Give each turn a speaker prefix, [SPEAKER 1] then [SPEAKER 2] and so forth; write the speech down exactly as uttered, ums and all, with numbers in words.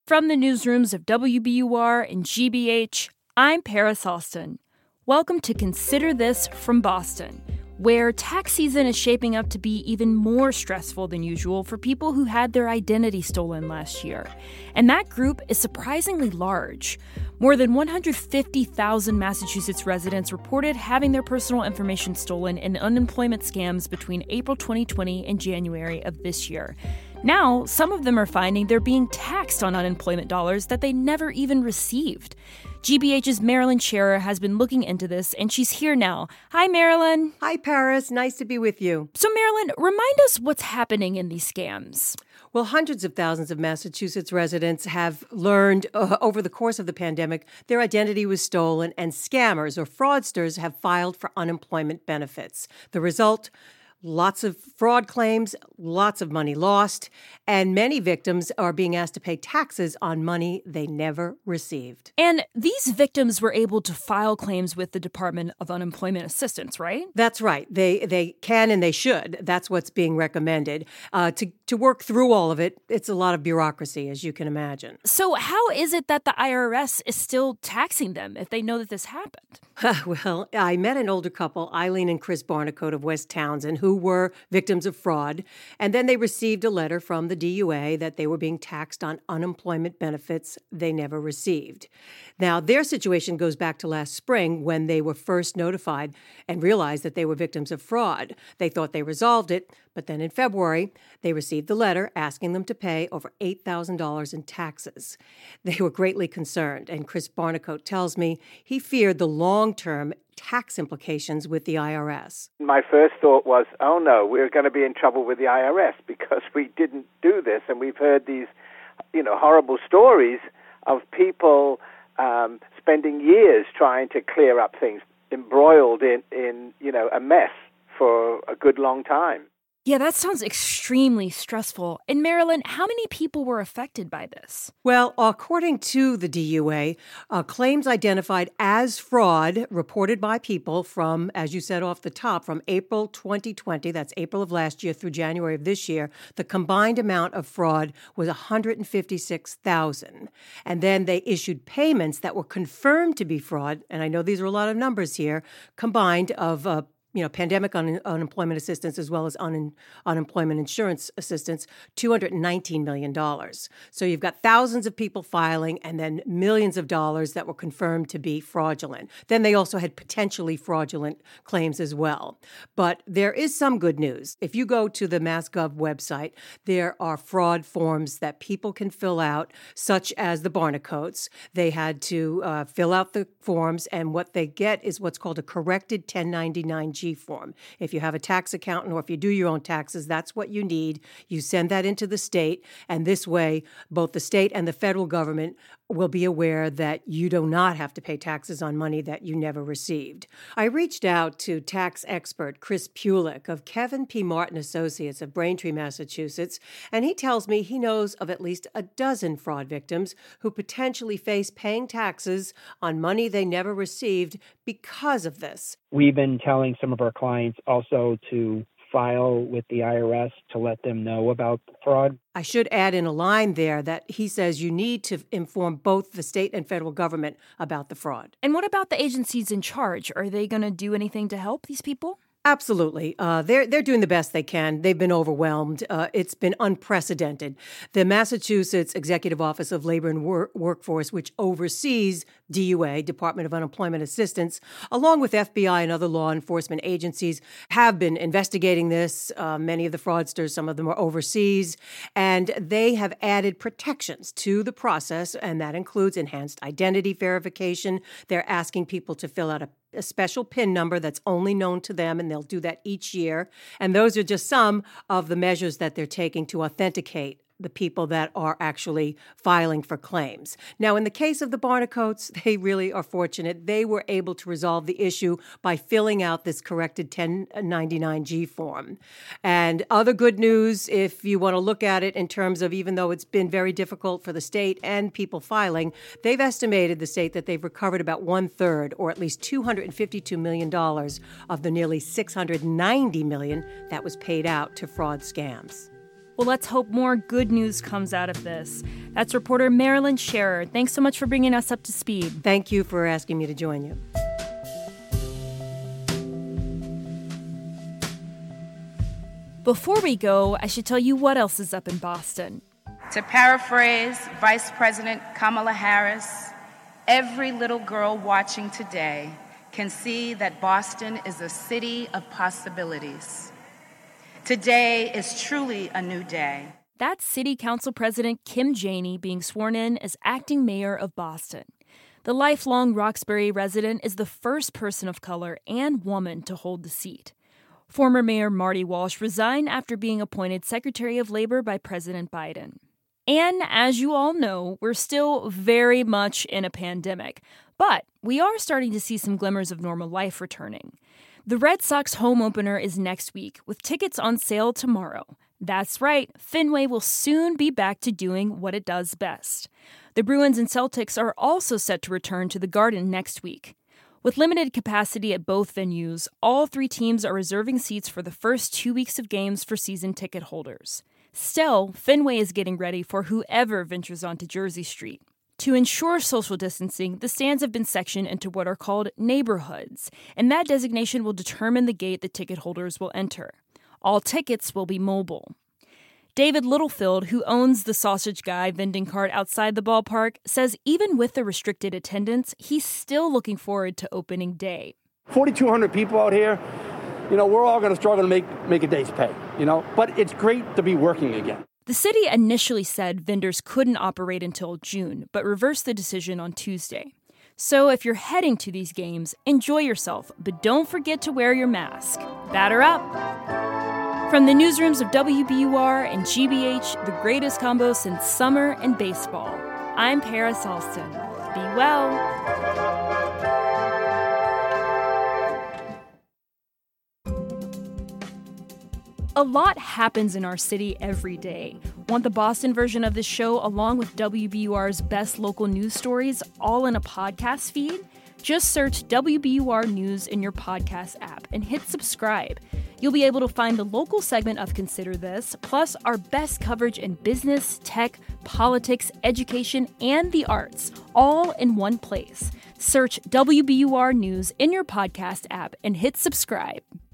[SPEAKER 1] From the newsrooms of W B U R and G B H, I'm Paris Alston. Welcome to Consider This from Boston, where tax season is shaping up to be even more stressful than usual for people who had their identity stolen last year. And that group is surprisingly large. More than one hundred fifty thousand Massachusetts residents reported having their personal information stolen in unemployment scams between April twenty twenty and January of this year. Now, some of them are finding they're being taxed on unemployment dollars that they never even received. G B H's Marilyn Scherer has been looking into this, and she's here now. Hi, Marilyn.
[SPEAKER 2] Hi, Paris. Nice to be with you.
[SPEAKER 1] So, Marilyn, remind us what's happening in these scams.
[SPEAKER 2] Well, hundreds of thousands of Massachusetts residents have learned uh, over the course of the pandemic their identity was stolen, and scammers or fraudsters have filed for unemployment benefits. The result? Lots of fraud claims, lots of money lost, and many victims are being asked to pay taxes on money they never received.
[SPEAKER 1] And these victims were able to file claims with the Department of Unemployment Assistance, right?
[SPEAKER 2] That's right. They they can and they should. That's what's being recommended. Uh, to, to work through all of it, it's a lot of bureaucracy, as you can imagine.
[SPEAKER 1] So how is it that the I R S is still taxing them if they know that this happened?
[SPEAKER 2] Well, I met an older couple, Eileen and Chris Barnicoat of West Townsend, who were victims of fraud, and then they received a letter from the D U A that they were being taxed on unemployment benefits they never received. Now, their situation goes back to last spring when they were first notified and realized that they were victims of fraud. They thought they resolved it, but then in February, they received the letter asking them to pay over eight thousand dollars in taxes. They were greatly concerned, and Chris Barnicoat tells me he feared the long-term tax implications with the I R S.
[SPEAKER 3] My first thought was, oh no, we're going to be in trouble with the I R S because we didn't do this. And we've heard these, you know, horrible stories of people um, spending years trying to clear up things, embroiled in, in, you know, a mess for a good long time.
[SPEAKER 1] Yeah, that sounds extremely stressful. And Marilyn, how many people were affected by this?
[SPEAKER 2] Well, according to the D U A, uh, claims identified as fraud reported by people from, as you said off the top, from April twenty twenty, that's April of last year through January of this year, the combined amount of fraud was one hundred fifty-six thousand. And then they issued payments that were confirmed to be fraud, and I know these are a lot of numbers here, combined of uh, you know, pandemic un- unemployment assistance as well as un- unemployment insurance assistance, two hundred nineteen million dollars. So you've got thousands of people filing and then millions of dollars that were confirmed to be fraudulent. Then they also had potentially fraudulent claims as well. But there is some good news. If you go to the MassGov website, there are fraud forms that people can fill out, such as the Barnicoats. They had to uh, fill out the forms, and what they get is what's called a corrected ten ninety-nine G form. If you have a tax accountant or if you do your own taxes, that's what you need. You send that into the state, and this way, both the state and the federal government will be aware that you do not have to pay taxes on money that you never received. I reached out to tax expert Chris Pulick of Kevin P. Martin Associates of Braintree, Massachusetts, and he tells me he knows of at least a dozen fraud victims who potentially face paying taxes on money they never received because of this.
[SPEAKER 4] We've been telling some of our clients also to file with the I R S to let them know about the fraud.
[SPEAKER 2] I should add in a line there that he says you need to inform both the state and federal government about the fraud.
[SPEAKER 1] And what about the agencies in charge? Are they going to do anything to help these people?
[SPEAKER 2] Absolutely. Uh, they're they're doing the best they can. They've been overwhelmed. Uh, it's been unprecedented. The Massachusetts Executive Office of Labor and Wor- Workforce, which oversees D U A, Department of Unemployment Assistance, along with F B I and other law enforcement agencies, have been investigating this. Uh, many of the fraudsters, some of them are overseas, and they have added protections to the process, and that includes enhanced identity verification. They're asking people to fill out a a special PIN number that's only known to them, and they'll do that each year. And those are just some of the measures that they're taking to authenticate the people that are actually filing for claims. Now, in the case of the Barnicoats, they really are fortunate. They were able to resolve the issue by filling out this corrected ten ninety-nine G form. And other good news, if you want to look at it in terms of, even though it's been very difficult for the state and people filing, they've estimated, the state, that they've recovered about one-third, or at least two hundred fifty-two million dollars of the nearly six hundred ninety million dollars that was paid out to fraud scams.
[SPEAKER 1] Well, let's hope more good news comes out of this. That's reporter Marilyn Scherer. Thanks so much for bringing us up to speed.
[SPEAKER 2] Thank you for asking me to join you.
[SPEAKER 1] Before we go, I should tell you what else is up in Boston.
[SPEAKER 5] To paraphrase Vice President Kamala Harris, every little girl watching today can see that Boston is a city of possibilities. Today is truly a new day.
[SPEAKER 1] That's City Council President Kim Janey being sworn in as acting mayor of Boston. The lifelong Roxbury resident is the first person of color and woman to hold the seat. Former Mayor Marty Walsh resigned after being appointed Secretary of Labor by President Biden. And as you all know, we're still very much in a pandemic, but we are starting to see some glimmers of normal life returning. The Red Sox home opener is next week, with tickets on sale tomorrow. That's right, Fenway will soon be back to doing what it does best. The Bruins and Celtics are also set to return to the Garden next week. With limited capacity at both venues, all three teams are reserving seats for the first two weeks of games for season ticket holders. Still, Fenway is getting ready for whoever ventures onto Jersey Street. To ensure social distancing, the stands have been sectioned into what are called neighborhoods, and that designation will determine the gate the ticket holders will enter. All tickets will be mobile. David Littlefield, who owns the Sausage Guy vending cart outside the ballpark, says even with the restricted attendance, he's still looking forward to opening day.
[SPEAKER 6] forty-two hundred people out here, you know, we're all going to struggle to make, make a day's pay, you know, but it's great to be working again.
[SPEAKER 1] The city initially said vendors couldn't operate until June, but reversed the decision on Tuesday. So if you're heading to these games, enjoy yourself, but don't forget to wear your mask. Batter up! From the newsrooms of W B U R and G B H, the greatest combo since summer and baseball, I'm Paris Alston. Be well! A lot happens in our city every day. Want the Boston version of this show along with W B U R's best local news stories all in a podcast feed? Just search W B U R News in your podcast app and hit subscribe. You'll be able to find the local segment of Consider This, plus our best coverage in business, tech, politics, education, and the arts, all in one place. Search W B U R News in your podcast app and hit subscribe.